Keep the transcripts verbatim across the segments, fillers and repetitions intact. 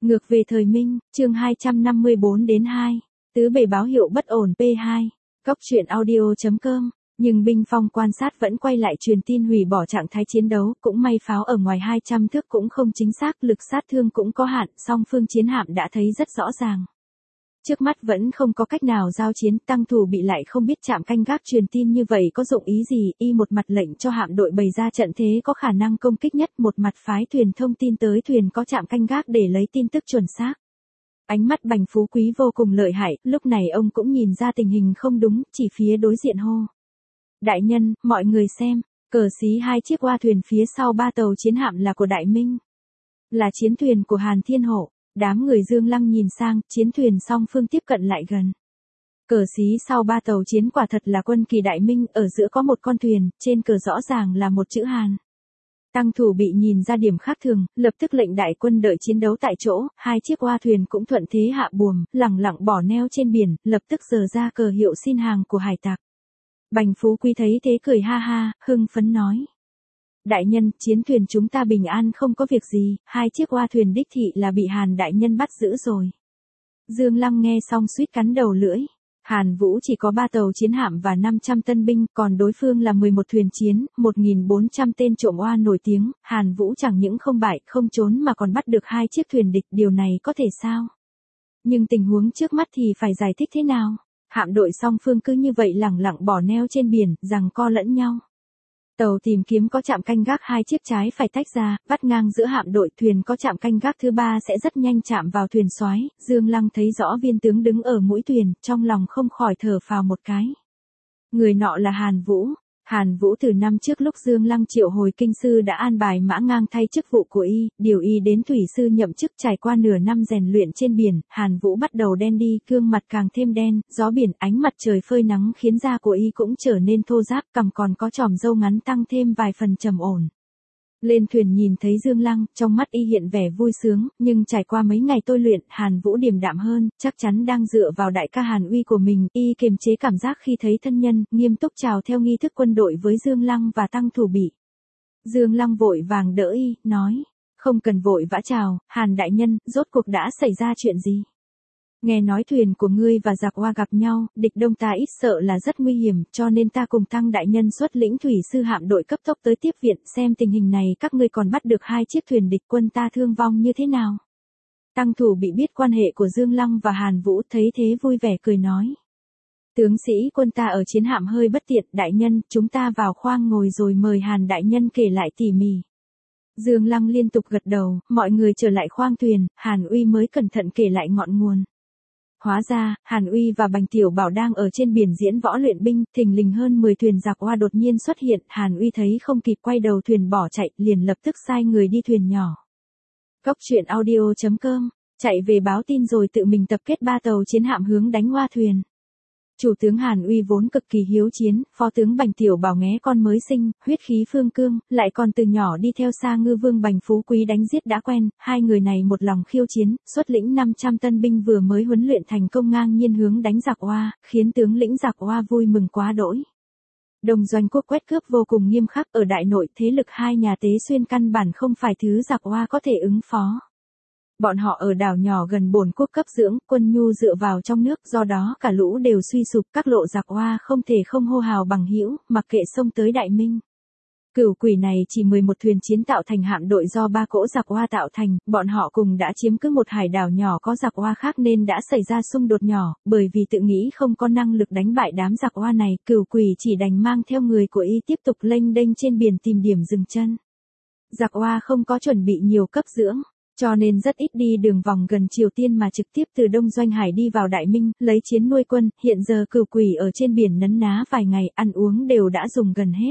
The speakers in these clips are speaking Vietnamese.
Ngược về thời Minh, chương hai trăm năm mươi bốn đến hai. Tứ bề báo hiệu bất ổn pê hai. Góc truyện audio chấm com. Nhưng binh phong quan sát vẫn quay lại truyền tin hủy bỏ trạng thái chiến đấu, cũng may pháo ở ngoài hai trăm thước cũng không chính xác, lực sát thương cũng có hạn, song phương chiến hạm đã thấy rất rõ ràng. Trước mắt vẫn không có cách nào giao chiến, tăng thủ bị lại không biết trạm canh gác truyền tin như vậy có dụng ý gì, y một mặt lệnh cho hạm đội bày ra trận thế có khả năng công kích nhất, một mặt phái thuyền thông tin tới thuyền có trạm canh gác để lấy tin tức chuẩn xác. Ánh mắt Bành Phú Quý vô cùng lợi hại, lúc này ông cũng nhìn ra tình hình không đúng, chỉ phía đối diện hô. Đại nhân, mọi người xem, cờ xí hai chiếc oa thuyền phía sau ba tàu chiến hạm là của Đại Minh. Là chiến thuyền của Hàn Thiên Hổ. Đám người Dương Lăng nhìn sang, chiến thuyền song phương tiếp cận lại gần. Cờ xí sau ba tàu chiến quả thật là quân kỳ Đại Minh, ở giữa có một con thuyền, trên cờ rõ ràng là một chữ Hàn. Tăng thủ bị nhìn ra điểm khác thường, lập tức lệnh đại quân đợi chiến đấu tại chỗ, hai chiếc oa thuyền cũng thuận thế hạ buồm, lẳng lặng bỏ neo trên biển, lập tức giơ ra cờ hiệu xin hàng của hải tặc. Bành Phú Quý thấy thế cười ha ha, hưng phấn nói. Đại nhân, chiến thuyền chúng ta bình an không có việc gì, hai chiếc oa thuyền đích thị là bị Hàn đại nhân bắt giữ rồi. Dương Lăng nghe xong suýt cắn đầu lưỡi. Hàn Vũ chỉ có ba tàu chiến hạm và năm trăm tân binh, còn đối phương là mười một thuyền chiến, một nghìn bốn trăm tên trộm oa nổi tiếng, Hàn Vũ chẳng những không bại, không trốn mà còn bắt được hai chiếc thuyền địch, điều này có thể sao? Nhưng tình huống trước mắt thì phải giải thích thế nào? Hạm đội song phương cứ như vậy lẳng lặng bỏ neo trên biển, giằng co lẫn nhau. Tàu tìm kiếm có trạm canh gác hai chiếc trái phải tách ra, vắt ngang giữa hạm đội, thuyền có trạm canh gác thứ ba sẽ rất nhanh chạm vào thuyền soái. Dương Lăng thấy rõ viên tướng đứng ở mũi thuyền, trong lòng không khỏi thở phào một cái. Người nọ là Hàn Vũ. Hàn Vũ từ năm trước lúc Dương Lăng triệu hồi kinh sư đã an bài Mã Ngang thay chức vụ của y, điều y đến thủy sư nhậm chức. Trải qua nửa năm rèn luyện trên biển, Hàn Vũ bắt đầu đen đi, gương mặt càng thêm đen, gió biển, ánh mặt trời phơi nắng khiến da của y cũng trở nên thô ráp, cằm còn có chòm râu ngắn tăng thêm vài phần trầm ổn. Lên thuyền nhìn thấy Dương Lăng, trong mắt y hiện vẻ vui sướng, nhưng trải qua mấy ngày tôi luyện, Hàn Vũ điềm đạm hơn, chắc chắn đang dựa vào đại ca Hàn Uy của mình, y kiềm chế cảm giác khi thấy thân nhân, nghiêm túc chào theo nghi thức quân đội với Dương Lăng và Tăng Thủ Bị. Dương Lăng vội vàng đỡ y, nói, không cần vội vã chào, Hàn đại nhân, rốt cuộc đã xảy ra chuyện gì? Nghe nói thuyền của ngươi và giặc oa gặp nhau, địch đông ta ít sợ là rất nguy hiểm, cho nên ta cùng Tăng đại nhân xuất lĩnh thủy sư hạm đội cấp tốc tới tiếp viện, xem tình hình này các ngươi còn bắt được hai chiếc thuyền địch, quân ta thương vong như thế nào. Tăng Thủ Bị biết quan hệ của Dương Lăng và Hàn Vũ, thấy thế vui vẻ cười nói. Tướng sĩ quân ta ở chiến hạm hơi bất tiện, đại nhân, chúng ta vào khoang ngồi rồi mời Hàn đại nhân kể lại tỉ mỉ. Dương Lăng liên tục gật đầu, mọi người trở lại khoang thuyền, Hàn Uy mới cẩn thận kể lại ngọn nguồn. Hóa ra, Hàn Uy và Bành Tiểu Bảo đang ở trên biển diễn võ luyện binh, thình lình hơn mười thuyền giặc oa đột nhiên xuất hiện, Hàn Uy thấy không kịp quay đầu thuyền bỏ chạy, liền lập tức sai người đi thuyền nhỏ. Góc truyện audio chấm com, chạy về báo tin rồi tự mình tập kết ba tàu chiến hạm hướng đánh oa thuyền. Chủ tướng Hàn Uy vốn cực kỳ hiếu chiến, phó tướng Bành Tiểu Bảo nghé con mới sinh, huyết khí phương cương, lại còn từ nhỏ đi theo Sa Ngư Vương Bành Phú Quý đánh giết đã quen, hai người này một lòng khiêu chiến, xuất lĩnh năm trăm tân binh vừa mới huấn luyện thành công ngang nhiên hướng đánh giặc oa, khiến tướng lĩnh giặc oa vui mừng quá đỗi. Đồng doanh quốc quét cướp vô cùng nghiêm khắc, ở đại nội thế lực hai nhà Tế Xuyên căn bản không phải thứ giặc oa có thể ứng phó. Bọn họ ở đảo nhỏ gần bồn quốc cấp dưỡng, quân nhu dựa vào trong nước, do đó cả lũ đều suy sụp, các lộ giặc oa không thể không hô hào bằng hữu, mặc kệ xông tới Đại Minh. Cửu Quỷ này chỉ mười một thuyền chiến tạo thành hạm đội do ba cỗ giặc oa tạo thành, bọn họ cùng đã chiếm cứ một hải đảo nhỏ có giặc oa khác nên đã xảy ra xung đột nhỏ, bởi vì tự nghĩ không có năng lực đánh bại đám giặc oa này, Cửu Quỷ chỉ đành mang theo người của y tiếp tục lênh đênh trên biển tìm điểm dừng chân. Giặc oa không có chuẩn bị nhiều cấp dưỡng, cho nên rất ít đi đường vòng gần Triều Tiên mà trực tiếp từ Đông Doanh Hải đi vào Đại Minh, lấy chiến nuôi quân, hiện giờ Cửu Quỷ ở trên biển nấn ná vài ngày, ăn uống đều đã dùng gần hết.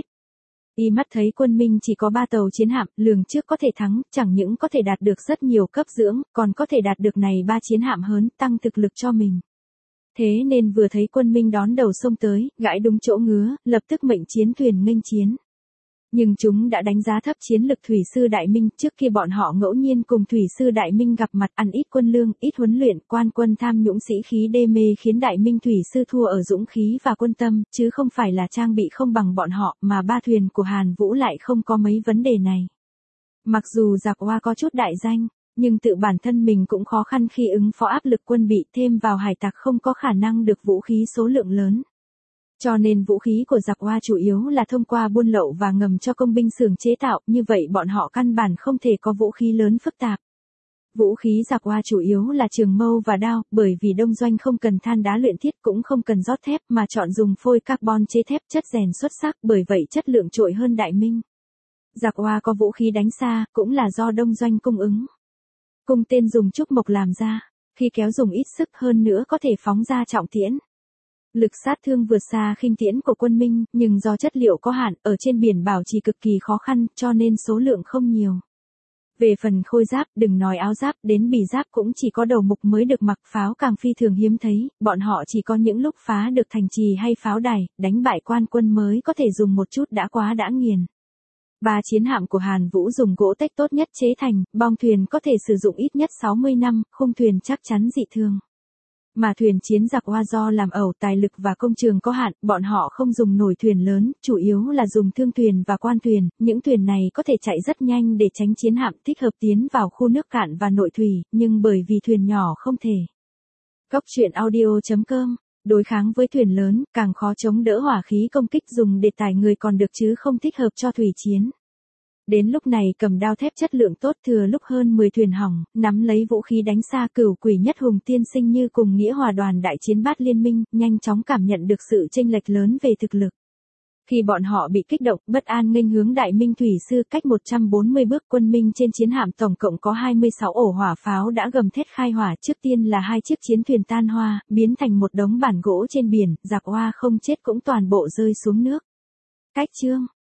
Y mắt thấy quân Minh chỉ có ba tàu chiến hạm, lường trước có thể thắng, chẳng những có thể đạt được rất nhiều cấp dưỡng, còn có thể đạt được này ba chiến hạm hớn, tăng thực lực cho mình. Thế nên vừa thấy quân Minh đón đầu sông tới, gãi đúng chỗ ngứa, lập tức mệnh chiến thuyền nghênh chiến. Nhưng chúng đã đánh giá thấp chiến lực thủy sư Đại Minh, trước kia bọn họ ngẫu nhiên cùng thủy sư Đại Minh gặp mặt, ăn ít quân lương, ít huấn luyện, quan quân tham nhũng sĩ khí đê mê khiến Đại Minh thủy sư thua ở dũng khí và quân tâm, chứ không phải là trang bị không bằng bọn họ, mà ba thuyền của Hàn Vũ lại không có mấy vấn đề này. Mặc dù giặc oa có chút đại danh, nhưng tự bản thân mình cũng khó khăn khi ứng phó áp lực quân bị, thêm vào hải tặc không có khả năng được vũ khí số lượng lớn. Cho nên vũ khí của giặc Hoa chủ yếu là thông qua buôn lậu và ngầm cho công binh xưởng chế tạo, như vậy bọn họ căn bản không thể có vũ khí lớn phức tạp. Vũ khí giặc Hoa chủ yếu là trường mâu và đao, bởi vì đông doanh không cần than đá luyện thiết cũng không cần rót thép mà chọn dùng phôi carbon chế thép chất rèn xuất sắc, bởi vậy chất lượng trội hơn Đại Minh. Giặc Hoa có vũ khí đánh xa, cũng là do đông doanh cung ứng. Cung tên dùng trúc mộc làm ra, khi kéo dùng ít sức hơn nữa có thể phóng ra trọng tiễn. Lực sát thương vượt xa khinh tiễn của quân Minh, nhưng do chất liệu có hạn, ở trên biển bảo trì cực kỳ khó khăn, cho nên số lượng không nhiều. Về phần khôi giáp, đừng nói áo giáp, đến bì giáp cũng chỉ có đầu mục mới được mặc, pháo càng phi thường hiếm thấy, bọn họ chỉ có những lúc phá được thành trì hay pháo đài, đánh bại quan quân mới có thể dùng một chút đã quá đã nghiền. Ba chiến hạm của Hàn Vũ dùng gỗ tếch tốt nhất chế thành, bong thuyền có thể sử dụng ít nhất sáu mươi năm, khung thuyền chắc chắn dị thường. Mà thuyền chiến giặc Hoa do làm ẩu tài lực và công trường có hạn, bọn họ không dùng nổi thuyền lớn, chủ yếu là dùng thương thuyền và quan thuyền, những thuyền này có thể chạy rất nhanh để tránh chiến hạm thích hợp tiến vào khu nước cạn và nội thủy, nhưng bởi vì thuyền nhỏ không thể. Cốc truyện audio chấm com, đối kháng với thuyền lớn, càng khó chống đỡ hỏa khí công kích dùng để tải người còn được chứ không thích hợp cho thủy chiến. Đến lúc này cầm đao thép chất lượng tốt thừa lúc hơn mười thuyền hỏng, nắm lấy vũ khí đánh xa Cửu Quỷ Nhất Hùng tiên sinh như cùng nghĩa hòa đoàn đại chiến bát liên minh, nhanh chóng cảm nhận được sự chênh lệch lớn về thực lực. Khi bọn họ bị kích động, bất an nghênh hướng Đại Minh thủy sư cách một trăm bốn mươi bước, quân Minh trên chiến hạm tổng cộng có hai mươi sáu ổ hỏa pháo đã gầm thét khai hỏa, trước tiên là hai chiếc chiến thuyền tan hoa, biến thành một đống bản gỗ trên biển, giặc Hoa không chết cũng toàn bộ rơi xuống nước. Cách chương